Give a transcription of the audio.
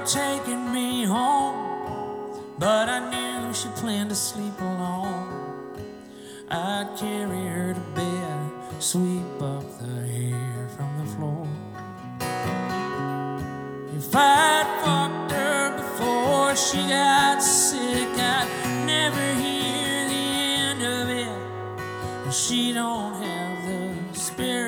taking me home, but I knew she planned to sleep alone. I'd carry her to bed, sweep up the hair from the floor. If I'd fucked her before she got sick, I'd never hear the end of it. She don't have the spirit